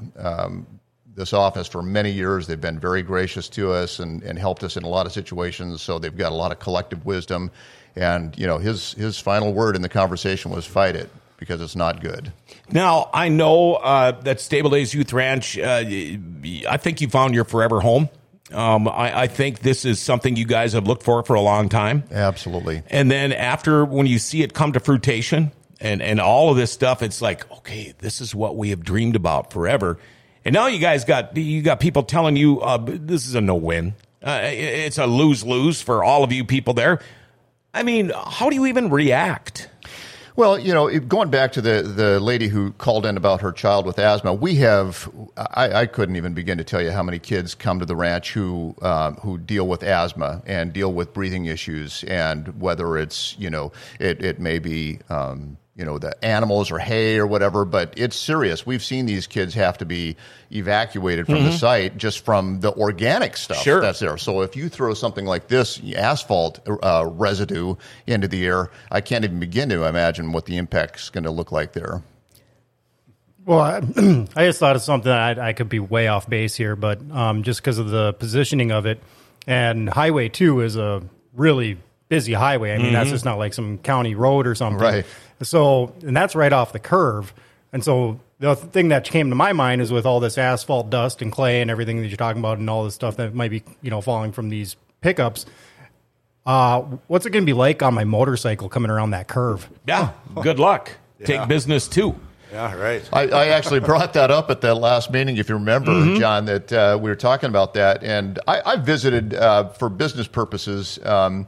S2: office for many years. They've been very gracious to us and helped us in a lot of situations. So they've got a lot of collective wisdom. And, his final word in the conversation was fight it because it's not good.
S1: Now, I know that Stable Days Youth Ranch, I think you found your forever home. I think this is something you guys have looked for a long time.
S2: Absolutely.
S1: And then when you see it come to fruition and all of this stuff, it's like, okay, this is what we have dreamed about forever. And now you guys got people telling you this is a no-win. It's a lose-lose for all of you people there. I mean, how do you even react?
S2: Well, going back to the lady who called in about her child with asthma, I couldn't even begin to tell you how many kids come to the ranch who deal with asthma and deal with breathing issues, and whether it's, it may be, the animals or hay or whatever, but it's serious. We've seen these kids have to be evacuated from the site just from the organic stuff that's there. So if you throw something like this asphalt residue into the air, I can't even begin to imagine what the impact's going to look like there.
S4: Well, I just thought of something I could be way off base here, but just because of the positioning of it, and Highway 2 is a really busy highway. I mean, that's just not like some county road or something.
S2: Right.
S4: So, and that's right off the curve. And so the thing that came to my mind is with all this asphalt dust and clay and everything that you're talking about and all this stuff that might be, falling from these pickups, what's it going to be like on my motorcycle coming around that curve?
S1: Yeah, good luck. Yeah. Take business too.
S3: Yeah, right.
S2: I actually brought that up at that last meeting, if you remember, John, that we were talking about that. And I visited, for business purposes,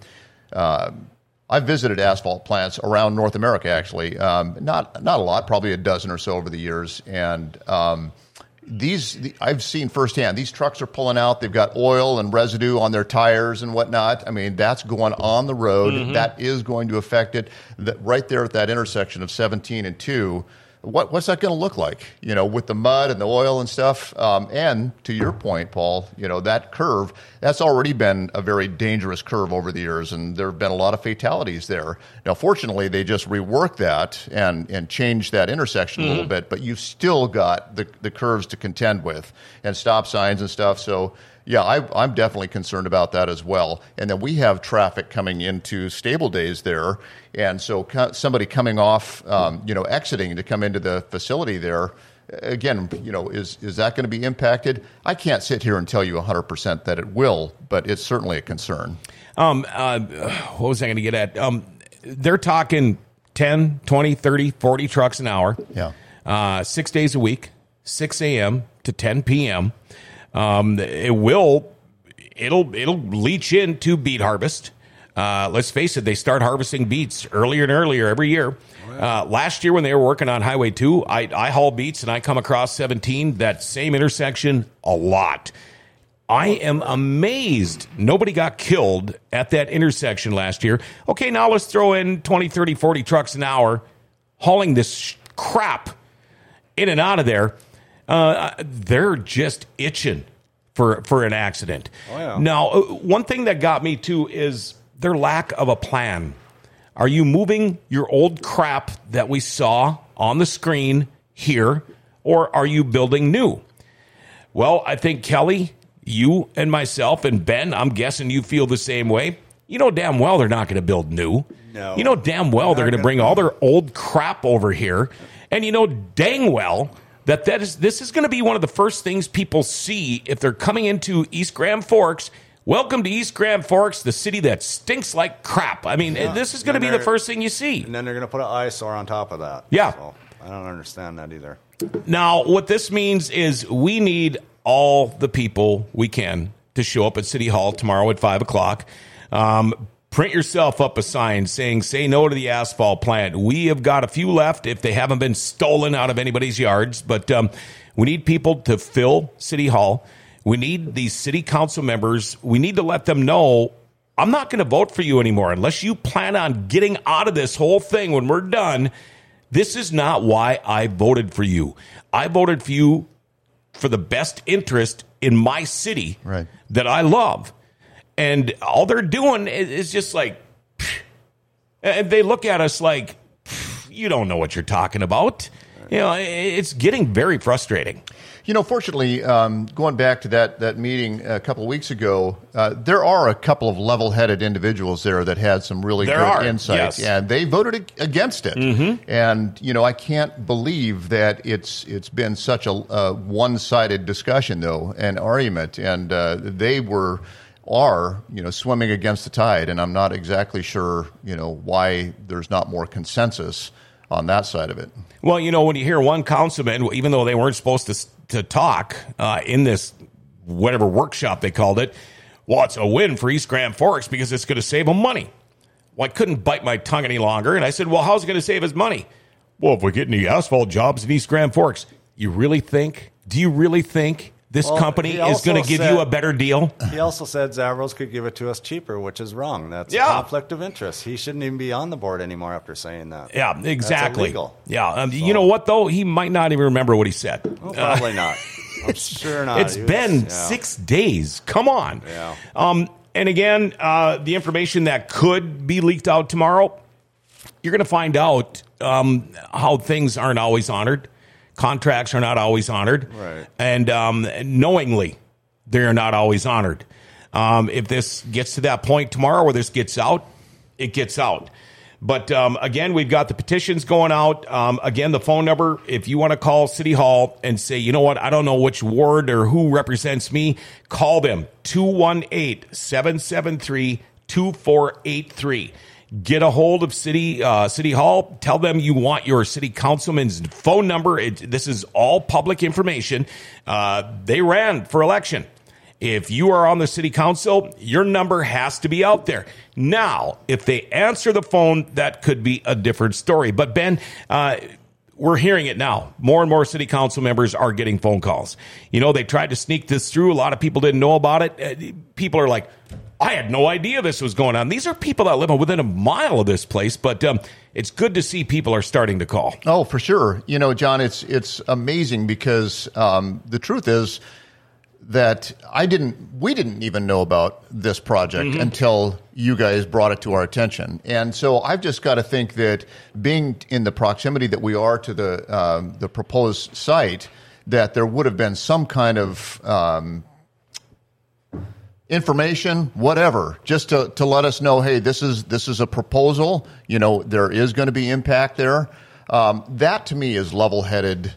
S2: I've visited asphalt plants around North America, actually. Not a lot, probably a dozen or so over the years. And I've seen firsthand, these trucks are pulling out. They've got oil and residue on their tires and whatnot. I mean, that's going on the road. That is going to affect it. Right there at that intersection of 17 and 2, what's that going to look like, with the mud and the oil and stuff? And to your point, Paul, that curve, that's already been a very dangerous curve over the years, and there have been a lot of fatalities there. Now, fortunately, they just reworked that and changed that intersection a little bit, but you've still got the curves to contend with and stop signs and stuff. So, yeah, I'm definitely concerned about that as well. And then we have traffic coming into Stable Days there. And so somebody coming off, exiting to come into the facility there, again, is that going to be impacted? I can't sit here and tell you 100% that it will, but it's certainly a concern.
S1: What was I going to get at? They're talking 10, 20, 30, 40 trucks an hour.
S2: Yeah.
S1: 6 days a week, 6 a.m. to 10 p.m. It'll leach into beet harvest. Let's face it, they start harvesting beets earlier and earlier every year. Last year when they were working on Highway 2, I haul beets and I come across 17, that same intersection, a lot. I am amazed nobody got killed at that intersection last year. Okay, now let's throw in 20, 30, 40 trucks an hour hauling this crap in and out of there. They're just itching for an accident.
S3: Oh, yeah.
S1: Now, one thing that got me too is their lack of a plan. Are you moving your old crap that we saw on the screen here, or are you building new? Well, I think Kelly, you and myself and Ben, I'm guessing you feel the same way. You know damn well they're not going to build new.
S3: No.
S1: You know damn well they're going to bring all their old crap over here. And you know dang well this is going to be one of the first things people see if they're coming into East Grand Forks. Welcome to East Grand Forks, the city that stinks like crap. I mean, this is going to be the first thing you see.
S3: And then they're going to put an eyesore on top of that.
S1: Yeah.
S3: So I don't understand that either.
S1: Now, what this means is we need all the people we can to show up at City Hall tomorrow at 5 o'clock. Print yourself up a sign saying, say no to the asphalt plant. We have got a few left if they haven't been stolen out of anybody's yards. But we need people to fill City Hall. We need these city council members. We need to let them know, I'm not going to vote for you anymore unless you plan on getting out of this whole thing when we're done. This is not why I voted for you. I voted for you for the best interest in my city that I love. And all they're doing is just like, and they look at us like, you don't know what you're talking about. You know, it's getting very frustrating.
S2: Fortunately, going back to that meeting a couple of weeks ago, there are a couple of level-headed individuals there that had some really good insights,
S1: yes.
S2: and they voted against it. Mm-hmm. And I can't believe that it's been such a one-sided discussion, though, an argument, and they are swimming against the tide, and I'm not exactly sure why there's not more consensus on that side of it.
S1: Well, when you hear one councilman, even though they weren't supposed to talk in this whatever workshop they called it, well, it's a win for East Grand Forks because it's going to save them money. Well, I couldn't bite my tongue any longer, and I said, well, how's it going to save us money? Well, if we get any asphalt jobs in East Grand Forks, do you really think this company is going to give you a better deal?
S3: He also said Zavros could give it to us cheaper, which is wrong. That's a conflict of interest. He shouldn't even be on the board anymore after saying that.
S1: Yeah, exactly.
S3: That's illegal.
S1: Yeah, you know what, though? He might not even remember what he said.
S3: Well, probably not. I'm sure not.
S1: It's been 6 days. Come on.
S3: Yeah.
S1: And again, the information that could be leaked out tomorrow, you're going to find out how things aren't always honored. Contracts are not always honored.
S3: Right.
S1: And knowingly, they're not always honored. If this gets to that point tomorrow where this gets out, it gets out. But again, we've got the petitions going out. Again, the phone number, if you want to call City Hall and say, you know what, I don't know which ward or who represents me, call them, 218-773-2483. Get a hold of City Hall. Tell them you want your city councilman's phone number. This is all public information. They ran for election. If you are on the city council, your number has to be out there. Now, if they answer the phone, that could be a different story. But Ben, we're hearing it now. More and more city council members are getting phone calls. They tried to sneak this through. A lot of people didn't know about it. People are like, I had no idea this was going on. These are people that live within a mile of this place, but it's good to see people are starting to call.
S2: Oh, for sure. John, it's amazing because the truth is that we didn't even know about this project until you guys brought it to our attention. And so I've just got to think that being in the proximity that we are to the proposed site, that there would have been some kind of information, whatever, just to let us know, hey, this is a proposal. There is going to be impact there. That to me is level-headed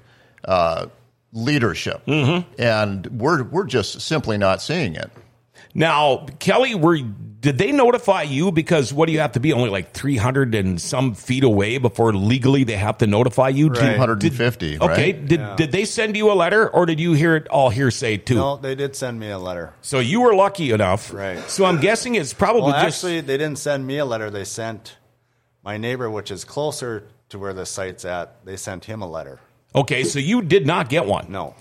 S2: leadership, and we're just simply not seeing it.
S1: Now, Kelly, did they notify you? Because what do you have to be, only like 300 and some feet away before legally they have to notify you?
S2: Right. 250, right?
S1: Okay, did they send you a letter, or did you hear it all hearsay too?
S3: No, they did send me a letter.
S1: So you were lucky enough.
S3: Right.
S1: So I'm guessing it's probably
S3: actually, they didn't send me a letter. They sent my neighbor, which is closer to where the site's at, they sent him a letter.
S1: Okay, so you did not get one.
S3: No.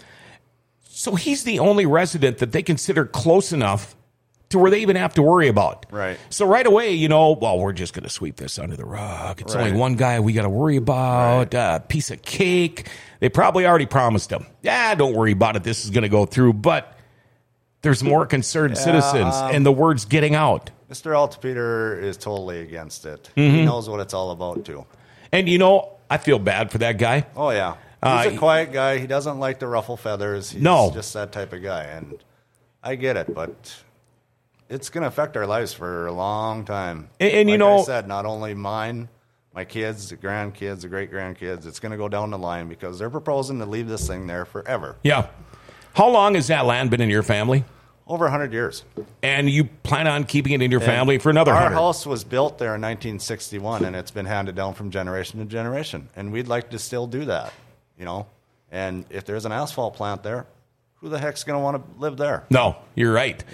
S1: So he's the only resident that they consider close enough to where they even have to worry about.
S3: Right.
S1: So right away, we're just going to sweep this under the rug. It's only one guy we got to worry about, a piece of cake. They probably already promised him, don't worry about it, this is going to go through. But there's more concerned citizens, and the word's getting out.
S3: Mr. Altepeter is totally against it. He knows what it's all about, too.
S1: And, I feel bad for that guy.
S3: Oh, yeah. He's a quiet guy. He doesn't like to ruffle feathers. He's just that type of guy. And I get it, but it's going to affect our lives for a long time.
S1: And
S3: like I said, not only mine, my kids, the grandkids, the great-grandkids, it's going to go down the line because they're proposing to leave this thing there forever.
S1: Yeah. How long has that land been in your family?
S3: Over 100 years.
S1: And you plan on keeping it in your family for another 100?
S3: Our house was built there in 1961, and it's been handed down from generation to generation. And we'd like to still do that, And if there's an asphalt plant there, who the heck's going to want to live there?
S1: No, you're right.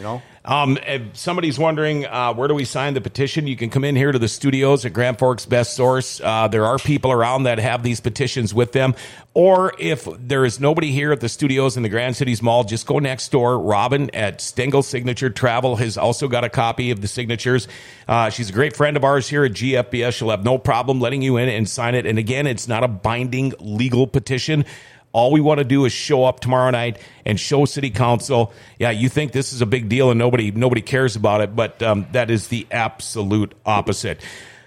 S1: If somebody's wondering, where do we sign the petition? You can come in here to the studios at Grand Forks Best Source. There are people around that have these petitions with them. Or if there is nobody here at the studios in the Grand Cities Mall, just go next door. Robin at Stengel Signature Travel has also got a copy of the signatures. She's a great friend of ours here at GFBS. She'll have no problem letting you in and sign it. And again, it's not a binding legal petition. All we want to do is show up tomorrow night and show City Council, you think this is a big deal and nobody cares about it, but that is the absolute opposite.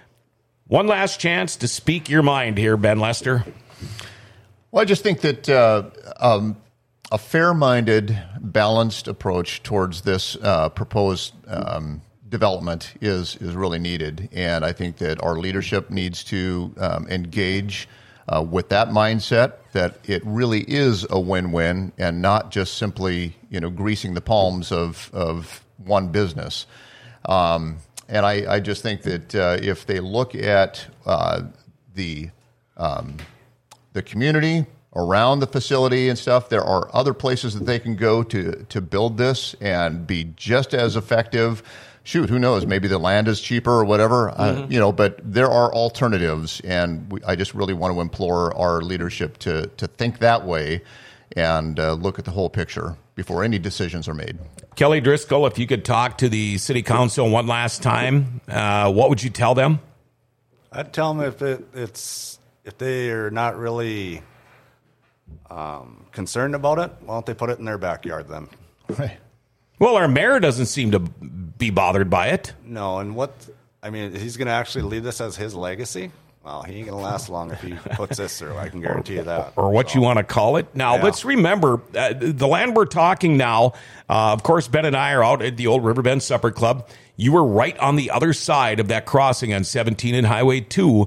S1: One last chance to speak your mind here, Ben Lester.
S2: Well, I just think that a fair-minded, balanced approach towards this proposed development is really needed. And I think that our leadership needs to engage with that mindset, that it really is a win-win and not just simply, greasing the palms of one business. And I just think that if they look at the community around the facility and stuff, there are other places that they can go to build this and be just as effective. Shoot, who knows? Maybe the land is cheaper or whatever, but there are alternatives. And I just really want to implore our leadership to think that way and look at the whole picture before any decisions are made.
S1: Kelly Driscoll, if you could talk to the city council one last time, what would you tell them?
S3: I'd tell them if they are not really concerned about it, why don't they put it in their backyard then?
S2: Right.
S1: Well, our mayor doesn't seem to be bothered by it.
S3: No, and he's going to actually leave this as his legacy? Well, he ain't going to last long if he puts this through. I can guarantee you that.
S1: Or what you want to call it. Now, let's remember, the land we're talking now, of course, Ben and I are out at the old Riverbend Supper Club. You were right on the other side of that crossing on 17 and Highway 2.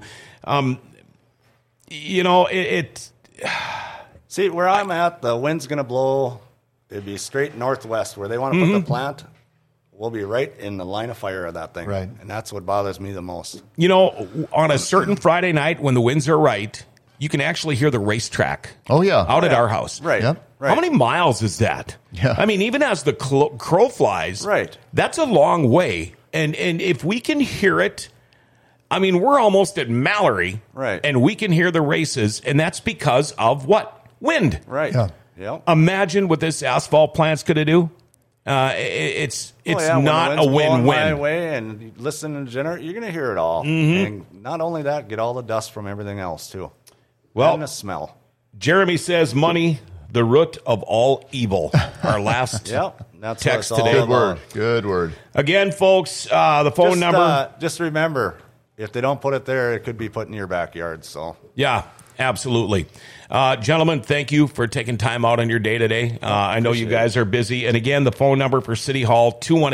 S3: See, where I'm at, the wind's going to blow. It'd be straight northwest. Where they want to put the plant, we'll be right in the line of fire of that thing.
S2: Right.
S3: And that's what bothers me the most.
S1: On a certain Friday night when the winds are right, you can actually hear the racetrack.
S2: Oh, yeah.
S1: Out at our house.
S3: Right.
S2: Yep.
S3: Right.
S1: How many miles is that?
S2: Yeah.
S1: I mean, even as the crow flies,
S3: right,
S1: that's a long way. And if we can hear it, I mean, we're almost at Mallory,
S3: right,
S1: and we can hear the races, and that's because of what? Wind.
S3: Right.
S2: Yeah.
S3: Yep.
S1: Imagine what this asphalt plant's going to do. It's not a win-win.
S3: My way and you listen to the generator, you're going to hear it all. And not only that, get all the dust from everything else too.
S1: Well,
S3: and the smell.
S1: Jeremy says, "Money, the root of all evil." Our last
S3: that's
S1: text
S3: what it's
S1: today.
S3: all about.
S2: Good word.
S1: Again, folks, the phone number.
S3: Just remember, if they don't put it there, it could be put in your backyard. So
S1: yeah. Absolutely. Gentlemen, thank you for taking time out on your day today. I know you guys are busy. And again, the phone number for City Hall,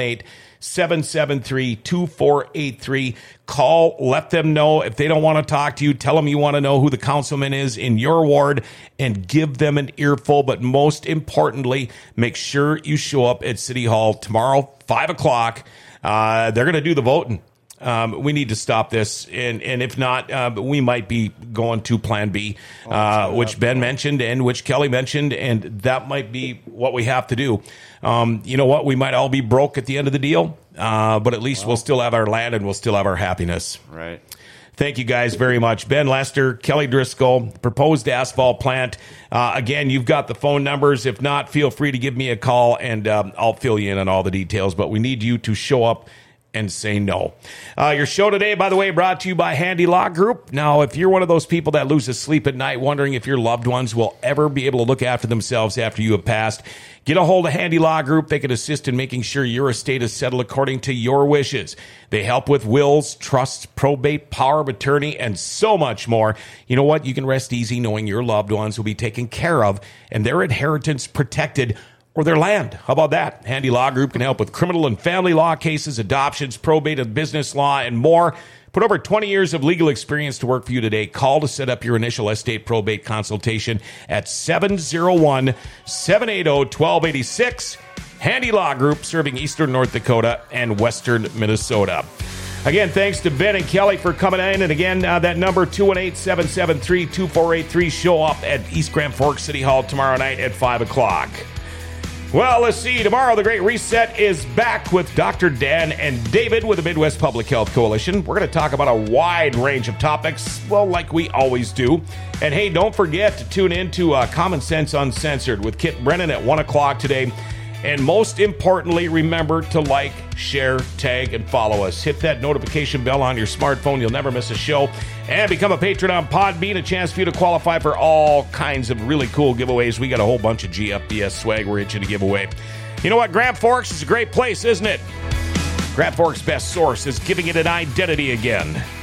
S1: 218-773-2483. Call, let them know. If they don't want to talk to you, tell them you want to know who the councilman is in your ward and give them an earful. But most importantly, make sure you show up at City Hall tomorrow, 5 o'clock. They're going to do the voting. We need to stop this, and if not, we might be going to Plan B, which Ben mentioned and which Kelly mentioned, and that might be what we have to do. You know what? We might all be broke at the end of the deal, but at least we'll still have our land and we'll still have our happiness.
S3: Right.
S1: Thank you guys very much. Ben Lester, Kelly Driscoll, proposed asphalt plant. Again, you've got the phone numbers. If not, feel free to give me a call, and I'll fill you in on all the details, but we need you to show up and say no. Your show today, by the way, brought to you by Handy Law Group. Now, if you're one of those people that loses sleep at night wondering if your loved ones will ever be able to look after themselves after you have passed, get a hold of Handy Law Group. They can assist in making sure your estate is settled according to your wishes. They help with wills, trusts, probate, power of attorney, and so much more. You know what? You can rest easy knowing your loved ones will be taken care of and their inheritance protected, or their land. How about that? Handy Law Group can help with criminal and family law cases, adoptions, probate, and business law, and more. Put over 20 years of legal experience to work for you today. Call to set up your initial estate probate consultation at 701-780-1286. Handy Law Group, serving eastern North Dakota and western Minnesota. Again, thanks to Ben and Kelly for coming in. And again, that number, 218-773-2483. Show up at East Grand Forks City Hall tomorrow night at 5 o'clock. Well, let's see. Tomorrow, the Great Reset is back with Dr. Dan and David with the Midwest Public Health Coalition. We're going to talk about a wide range of topics, well, like we always do. And hey, don't forget to tune in to Common Sense Uncensored with Kit Brennan at 1 o'clock today. And most importantly, remember to like, share, tag, and follow us. Hit that notification bell on your smartphone. You'll never miss a show. And become a patron on Podbean. A chance for you to qualify for all kinds of really cool giveaways. We got a whole bunch of GFBS swag we're itching to give away. You know what? Grand Forks is a great place, isn't it? Grand Forks' best source is giving it an identity again.